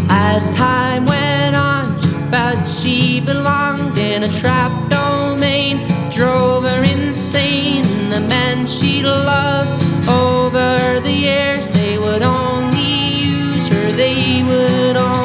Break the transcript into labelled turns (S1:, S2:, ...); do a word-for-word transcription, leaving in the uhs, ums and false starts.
S1: As time went on, she felt she belonged in a trapped domain. Drove her insane. The men she loved over the years, they would only